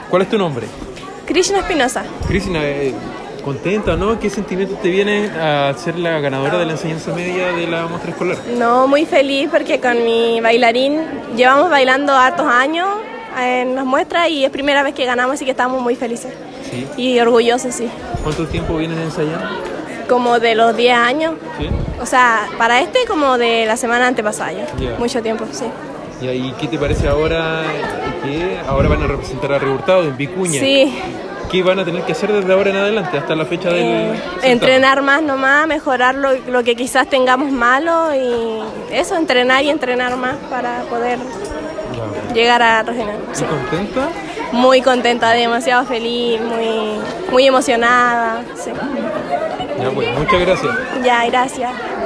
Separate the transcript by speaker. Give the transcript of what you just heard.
Speaker 1: ¿Cuál es tu nombre?
Speaker 2: Krishna Espinosa.
Speaker 1: Cristina, ¿contenta, no? ¿Qué sentimientos te vienen a ser la ganadora de la enseñanza media de la muestra escolar?
Speaker 2: No, muy feliz porque con mi bailarín llevamos bailando hartos años en las muestras y es primera vez que ganamos, así que estamos muy felices.
Speaker 1: Sí.
Speaker 2: Y orgullosos, sí.
Speaker 1: ¿Cuánto tiempo vienen ensayando?
Speaker 2: Como de los 10 años.
Speaker 1: Sí.
Speaker 2: O sea, para como de la semana antepasada ya.
Speaker 1: Ya.
Speaker 2: Mucho tiempo, sí.
Speaker 1: ¿Y qué te parece ahora que ahora van a representar a Río Hurtado en Vicuña?
Speaker 2: Sí.
Speaker 1: ¿Qué van a tener que hacer desde ahora en adelante hasta la fecha del certamen?
Speaker 2: Entrenar más nomás, mejorar lo que quizás tengamos malo y eso, entrenar y entrenar más para poder llegar a regional. Sí.
Speaker 1: ¿Contenta?
Speaker 2: Muy contenta, demasiado feliz, muy emocionada. Sí.
Speaker 1: Ya, bueno, muchas gracias.
Speaker 2: Ya, gracias.